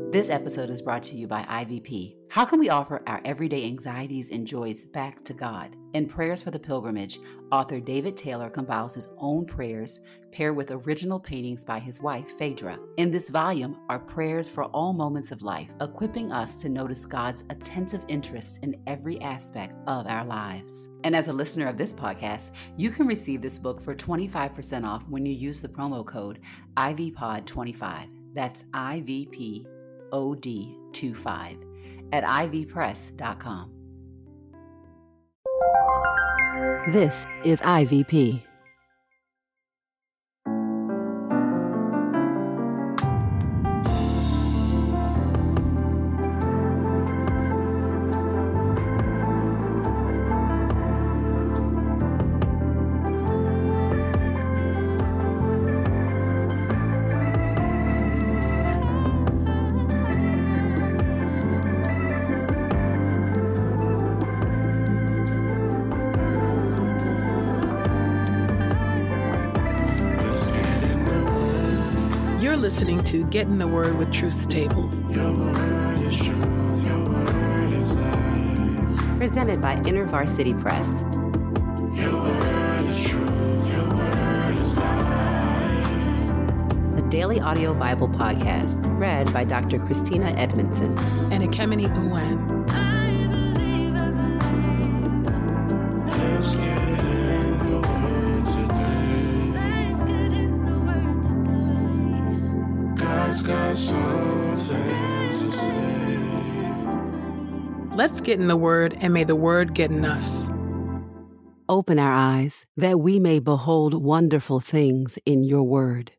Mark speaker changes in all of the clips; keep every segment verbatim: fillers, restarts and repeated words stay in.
Speaker 1: This episode is brought to you by I V P. How can we offer our everyday anxieties and joys back to God? In Prayers for the Pilgrimage, author David Taylor compiles his own prayers paired with original paintings by his wife, Phaedra. In this volume are prayers for all moments of life, equipping us to notice God's attentive interest in every aspect of our lives. And as a listener of this podcast, you can receive this book for twenty-five percent off when you use the promo code I V P O D twenty-five. That's I V P O D twenty-five at I V press dot com. This is I V P.
Speaker 2: Listening to Get in the Word with Truth's Table.
Speaker 3: Your word is truth, your word is life.
Speaker 1: Presented by InterVarsity Press.
Speaker 3: Your word is truth, your word is life.
Speaker 1: A daily audio Bible podcast read by Doctor Christina Edmondson
Speaker 2: and Ekemini Uwan.
Speaker 3: Let's get in the word today.
Speaker 4: Let's get in the word today.
Speaker 3: God's got something to say.
Speaker 2: Let's get in the Word, and may the Word get in us.
Speaker 1: Open our eyes that we may behold wonderful things in your word.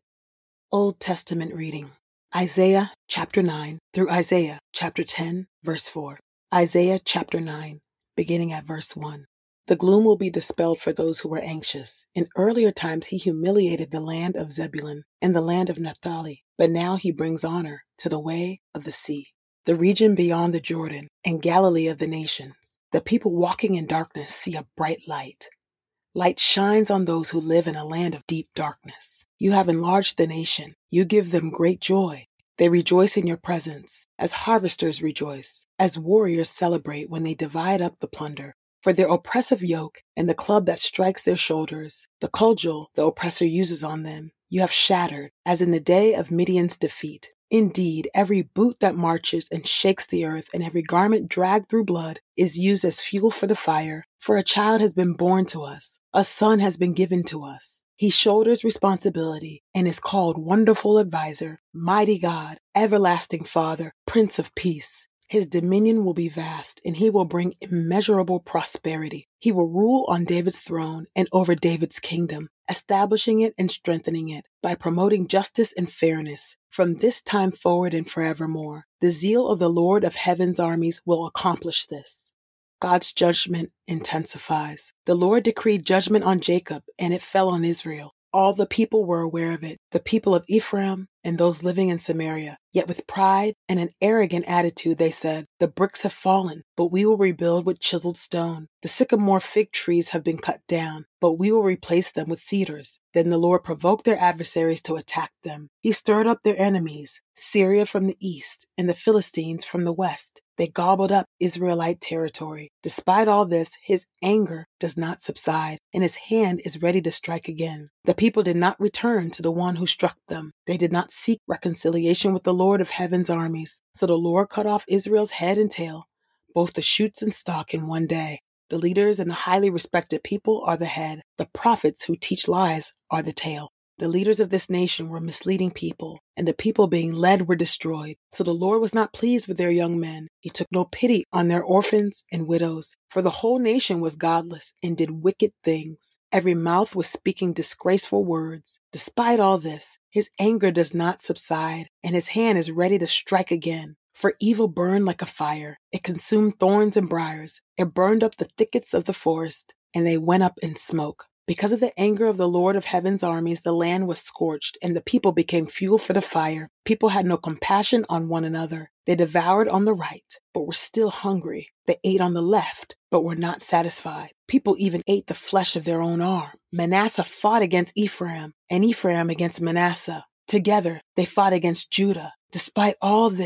Speaker 2: Old Testament reading. Isaiah chapter nine through Isaiah chapter ten, verse four. Isaiah chapter nine, beginning at verse one. The gloom will be dispelled for those who are anxious. In earlier times he humiliated the land of Zebulun and the land of Naphtali, but now he brings honor to the way of the sea, the region beyond the Jordan, and Galilee of the nations. The people walking in darkness see a bright light. Light shines on those who live in a land of deep darkness. You have enlarged the nation. You give them great joy. They rejoice in your presence, as harvesters rejoice, as warriors celebrate when they divide up the plunder. For their oppressive yoke and the club that strikes their shoulders, the cudgel the oppressor uses on them, you have shattered, as in the day of Midian's defeat. Indeed, every boot that marches and shakes the earth and every garment dragged through blood is used as fuel for the fire. For a child has been born to us, a son has been given to us. He shoulders responsibility and is called Wonderful Advisor, Mighty God, Everlasting Father, Prince of Peace. His dominion will be vast, and he will bring immeasurable prosperity. He will rule on David's throne and over David's kingdom, establishing it and strengthening it by promoting justice and fairness from this time forward and forevermore. The zeal of the Lord of heaven's armies will accomplish this. God's judgment intensifies. The Lord decreed judgment on Jacob, and it fell on Israel. All the people were aware of it, the people of Ephraim and those living in Samaria. Yet with pride and an arrogant attitude they said, the bricks have fallen, but we will rebuild with chiseled stone. The sycamore fig trees have been cut down, but we will replace them with cedars. Then the Lord provoked their adversaries to attack them. He stirred up their enemies, Syria from the east and the Philistines from the west. They gobbled up Israelite territory. Despite all this, his anger does not subside, and his hand is ready to strike again. The people did not return to the one who struck them. They did not seek reconciliation with the Lord of heaven's armies. So the Lord cut off Israel's head and tail, both the shoots and stalk in one day. The leaders and the highly respected people are the head. The prophets who teach lies are the tail. The leaders of this nation were misleading people, and the people being led were destroyed. So the Lord was not pleased with their young men. He took no pity on their orphans and widows. For the whole nation was godless and did wicked things. Every mouth was speaking disgraceful words. Despite all this, his anger does not subside, and his hand is ready to strike again. For evil burned like a fire. It consumed thorns and briars. It burned up the thickets of the forest, and they went up in smoke. Because of the anger of the Lord of heaven's armies, the land was scorched, and the people became fuel for the fire. People had no compassion on one another. They devoured on the right, but were still hungry. They ate on the left, but were not satisfied. People even ate the flesh of their own arm. Manasseh fought against Ephraim, and Ephraim against Manasseh. Together, they fought against Judah. Despite all this,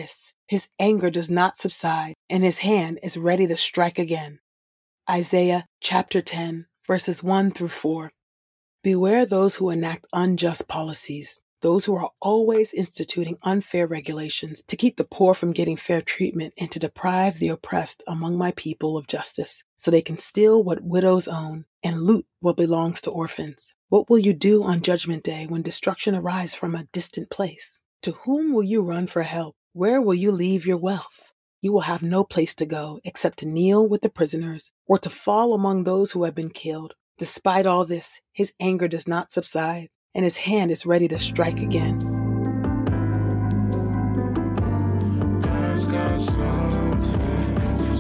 Speaker 2: His anger does not subside, and his hand is ready to strike again. Isaiah chapter ten, verses one through four. Beware those who enact unjust policies, those who are always instituting unfair regulations to keep the poor from getting fair treatment and to deprive the oppressed among my people of justice, so they can steal what widows own and loot what belongs to orphans. What will you do on Judgment Day when destruction arrives from a distant place? To whom will you run for help? Where will you leave your wealth? You will have no place to go except to kneel with the prisoners or to fall among those who have been killed. Despite all this, his anger does not subside, and his hand is ready to strike again.
Speaker 3: God's got something to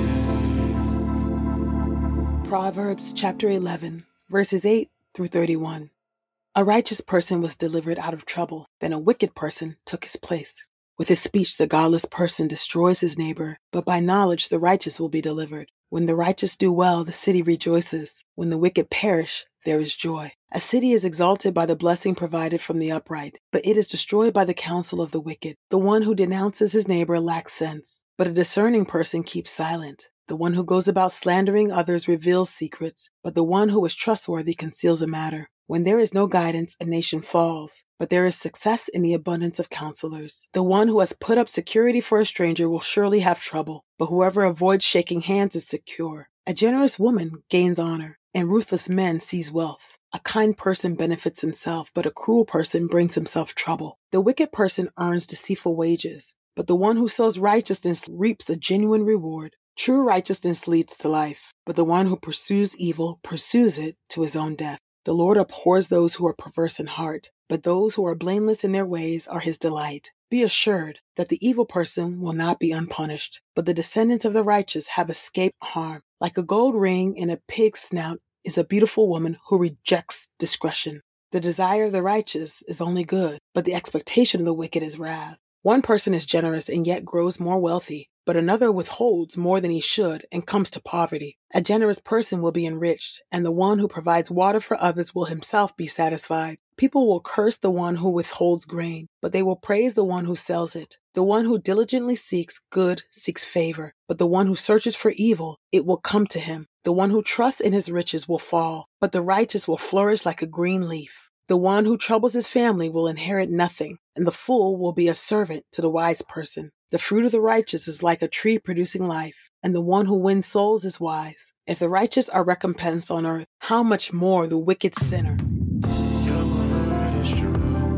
Speaker 3: say.
Speaker 2: Proverbs chapter eleven, verses eight through thirty-one. A righteous person was delivered out of trouble, then a wicked person took his place. With his speech, the godless person destroys his neighbor, but by knowledge the righteous will be delivered. When the righteous do well, the city rejoices. When the wicked perish, there is joy. A city is exalted by the blessing provided from the upright, but it is destroyed by the counsel of the wicked. The one who denounces his neighbor lacks sense, but a discerning person keeps silent. The one who goes about slandering others reveals secrets, but the one who is trustworthy conceals a matter. When there is no guidance, a nation falls, but there is success in the abundance of counselors. The one who has put up security for a stranger will surely have trouble, but whoever avoids shaking hands is secure. A generous woman gains honor, and ruthless men seize wealth. A kind person benefits himself, but a cruel person brings himself trouble. The wicked person earns deceitful wages, but the one who sows righteousness reaps a genuine reward. True righteousness leads to life, but the one who pursues evil pursues it to his own death. The Lord abhors those who are perverse in heart, but those who are blameless in their ways are his delight. Be assured that the evil person will not be unpunished, but the descendants of the righteous have escaped harm. Like a gold ring in a pig's snout is a beautiful woman who rejects discretion. The desire of the righteous is only good, but the expectation of the wicked is wrath. One person is generous and yet grows more wealthy, but another withholds more than he should and comes to poverty. A generous person will be enriched, and the one who provides water for others will himself be satisfied. People will curse the one who withholds grain, but they will praise the one who sells it. The one who diligently seeks good seeks favor, but the one who searches for evil, it will come to him. The one who trusts in his riches will fall, but the righteous will flourish like a green leaf. The one who troubles his family will inherit nothing, and the fool will be a servant to the wise person. The fruit of the righteous is like a tree producing life, and the one who wins souls is wise. If the righteous are recompensed on earth, how much more the wicked sinner?
Speaker 3: Your word is true.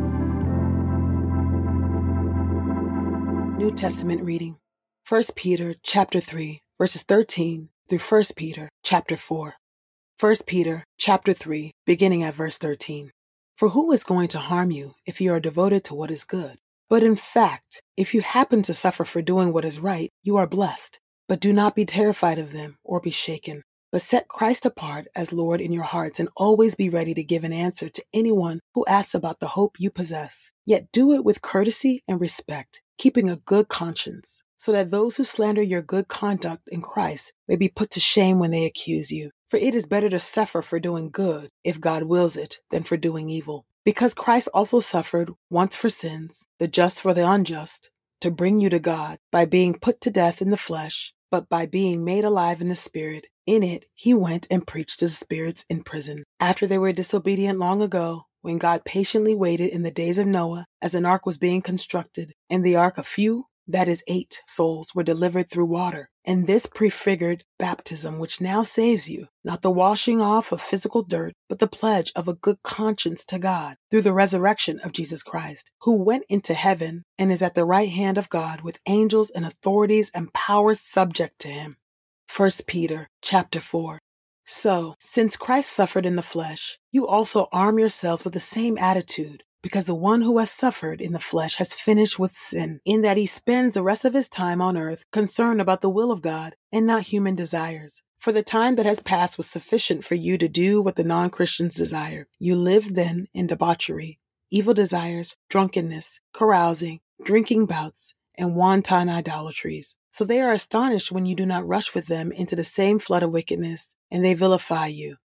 Speaker 2: New Testament reading. First Peter chapter three, verses thirteen through First Peter chapter four. First Peter chapter three, beginning at verse thirteen. For who is going to harm you if you are devoted to what is good? But in fact, if you happen to suffer for doing what is right, you are blessed. But do not be terrified of them or be shaken, but set Christ apart as Lord in your hearts and always be ready to give an answer to anyone who asks about the hope you possess. Yet do it with courtesy and respect, keeping a good conscience, so that those who slander your good conduct in Christ may be put to shame when they accuse you. For it is better to suffer for doing good, if God wills it, than for doing evil. Because Christ also suffered once for sins, the just for the unjust, to bring you to God, by being put to death in the flesh, but by being made alive in the Spirit. In it, he went and preached to the spirits in prison, after they were disobedient long ago, when God patiently waited in the days of Noah, as an ark was being constructed. In the ark a few, that is eight souls, were delivered through water. And this prefigured baptism, which now saves you, not the washing off of physical dirt, but the pledge of a good conscience to God, through the resurrection of Jesus Christ, who went into heaven and is at the right hand of God, with angels and authorities and powers subject to him. First Peter chapter four. So, since Christ suffered in the flesh, you also arm yourselves with the same attitude, because the one who has suffered in the flesh has finished with sin, in that he spends the rest of his time on earth concerned about the will of God and not human desires. For the time that has passed was sufficient for you to do what the non-Christians desire. You lived then in debauchery, evil desires, drunkenness, carousing, drinking bouts, and wanton idolatries. So they are astonished when you do not rush with them into the same flood of wickedness, and they vilify you.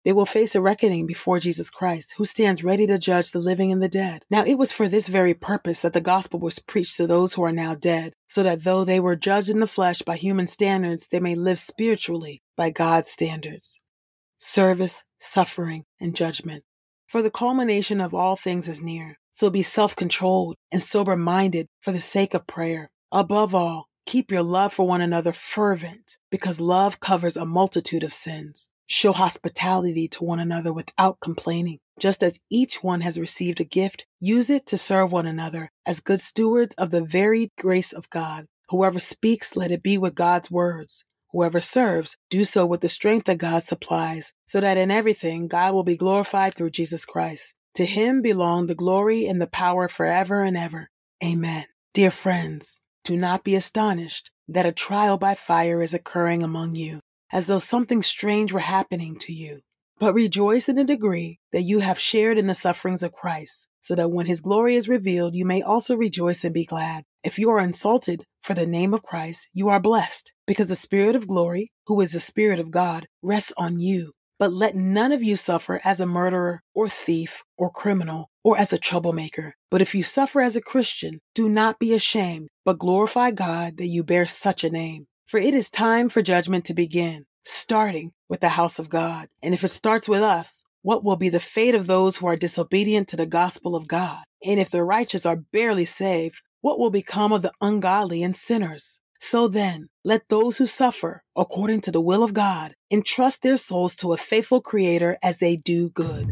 Speaker 2: They will face a reckoning before Jesus Christ, who stands ready to judge the living and the dead. Now it was for this very purpose that the gospel was preached to those who are now dead, so that though they were judged in the flesh by human standards, they may live spiritually by God's standards. Service, suffering, and judgment. For the culmination of all things is near. So be self-controlled and sober-minded for the sake of prayer. Above all, keep your love for one another fervent, because love covers a multitude of sins. Show hospitality to one another without complaining. Just as each one has received a gift, use it to serve one another as good stewards of the varied grace of God. Whoever speaks, let it be with God's words. Whoever serves, do so with the strength that God supplies, so that in everything God will be glorified through Jesus Christ. To him belong the glory and the power forever and ever. Amen. Dear friends, do not be astonished that a trial by fire is occurring among you, as though something strange were happening to you. But rejoice in the degree that you have shared in the sufferings of Christ, so that when his glory is revealed, you may also rejoice and be glad. If you are insulted for the name of Christ, you are blessed, because the Spirit of glory, who is the Spirit of God, rests on you. But let none of you suffer as a murderer or thief or criminal or as a troublemaker. But if you suffer as a Christian, do not be ashamed, but glorify God that you bear such a name. For it is time for judgment to begin, starting with the house of God. And if it starts with us, what will be the fate of those who are disobedient to the gospel of God? And if the righteous are barely saved, what will become of the ungodly and sinners? So then, let those who suffer according to the will of God entrust their souls to a faithful Creator as they do good.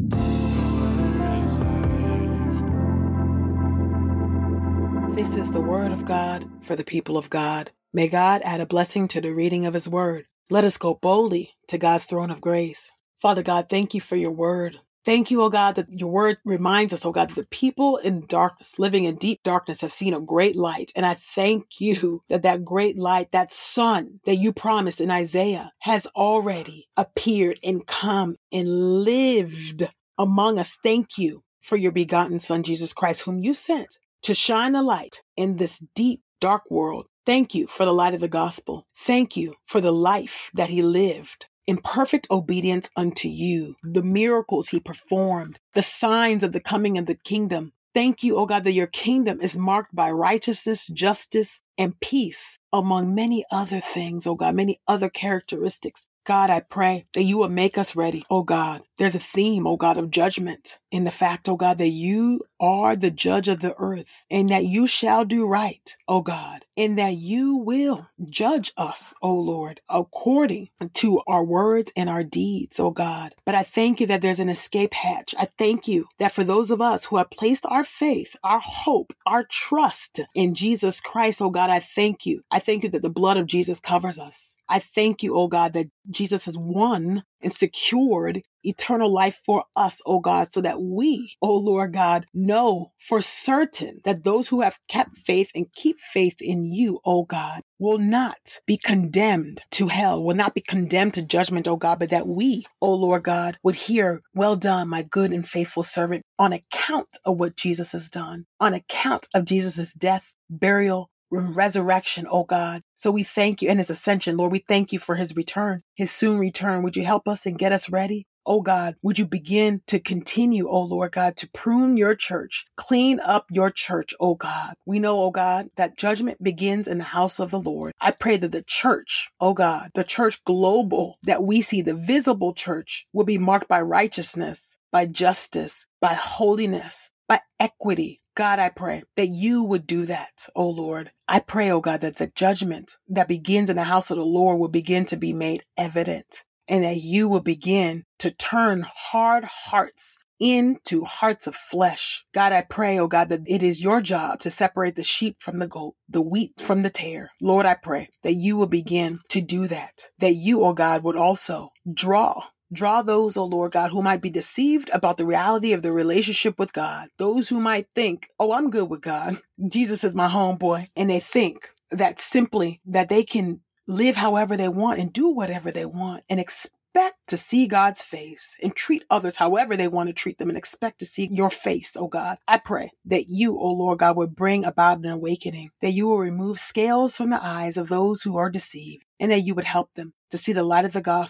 Speaker 2: This is the word of God for the people of God. May God add a blessing to the reading of his word. Let us go boldly to God's throne of grace. Father God, thank you for your word. Thank you, O God, that your word reminds us, O God, that the people in darkness, living in deep darkness, have seen a great light. And I thank you that that great light, that sun that you promised in Isaiah, has already appeared and come and lived among us. Thank you for your begotten Son, Jesus Christ, whom you sent to shine a light in this deep, dark world. Thank you for the light of the gospel. Thank you for the life that he lived in perfect obedience unto you, the miracles he performed, the signs of the coming of the kingdom. Thank you, O God, that your kingdom is marked by righteousness, justice, and peace, among many other things, O God, many other characteristics. God, I pray that you will make us ready, oh God. There's a theme, oh God, of judgment in the fact, oh God, that you are the judge of the earth and that you shall do right, oh God, and that you will judge us, oh Lord, according to our words and our deeds, oh God. But I thank you that there's an escape hatch. I thank you that for those of us who have placed our faith, our hope, our trust in Jesus Christ, oh God, I thank you. I thank you that the blood of Jesus covers us. I thank you, oh God, that Jesus has won and secured eternal life for us, oh God, so that we, oh Lord God, know for certain that those who have kept faith and keep faith in you, oh God, will not be condemned to hell, will not be condemned to judgment, oh God, but that we, oh Lord God, would hear, well done, my good and faithful servant, on account of what Jesus has done, on account of Jesus' death, burial, resurrection, oh God. So we thank you, and his ascension, Lord, we thank you for his return, his soon return. Would you help us and get us ready? Oh God, would you begin to continue, oh Lord God, to prune your church, clean up your church, oh God. We know, oh God, that judgment begins in the house of the Lord. I pray that the church, oh God, the church global that we see, the visible church, will be marked by righteousness, by justice, by holiness, by equity. God, I pray that you would do that, oh Lord. I pray, oh God, that the judgment that begins in the house of the Lord will begin to be made evident, and that you will begin to turn hard hearts into hearts of flesh. God, I pray, oh God, that it is your job to separate the sheep from the goat, the wheat from the tare. Lord, I pray that you will begin to do that, that you, oh God, would also draw Draw those, oh Lord God, who might be deceived about the reality of their relationship with God. Those who might think, oh, I'm good with God. Jesus is my homeboy. And they think that simply that they can live however they want and do whatever they want and expect to see God's face and treat others however they want to treat them and expect to see your face, oh God. I pray that you, oh Lord God, would bring about an awakening, that you will remove scales from the eyes of those who are deceived, and that you would help them to see the light of the gospel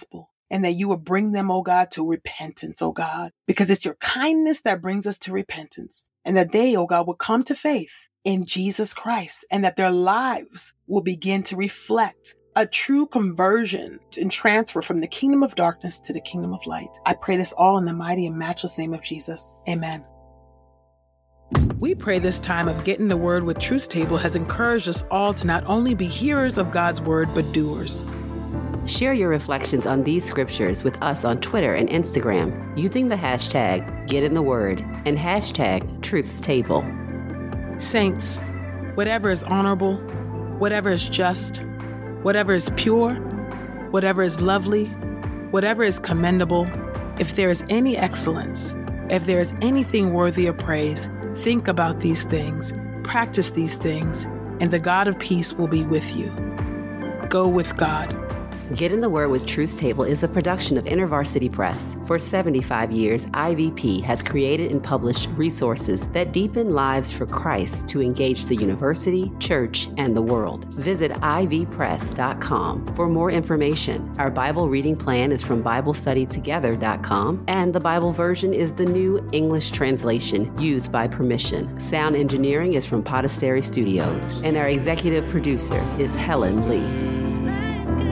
Speaker 2: and that you will bring them, oh God, to repentance, oh God, because it's your kindness that brings us to repentance, and that they, oh God, will come to faith in Jesus Christ, and that their lives will begin to reflect a true conversion and transfer from the kingdom of darkness to the kingdom of light. I pray this all in the mighty and matchless name of Jesus. Amen. We pray this time of Getting the Word with Truth Table has encouraged us all to not only be hearers of God's word, but doers.
Speaker 1: Share your reflections on these scriptures with us on Twitter and Instagram using the hashtag GetInTheWord and hashtag TruthsTable.
Speaker 2: Saints, whatever is honorable, whatever is just, whatever is pure, whatever is lovely, whatever is commendable, if there is any excellence, if there is anything worthy of praise, think about these things, practice these things, and the God of peace will be with you. Go with God.
Speaker 1: Get in the Word with Truth Table is a production of InterVarsity Press. For seventy-five years, I V P has created and published resources that deepen lives for Christ to engage the university, church, and the world. Visit I V press dot com for more information. Our Bible reading plan is from Bible Study Together dot com, and the Bible version is the new English translation used by permission. Sound engineering is from Podastery Studios, and our executive producer is Helen Lee.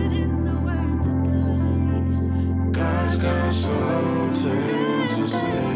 Speaker 3: God's got something to say.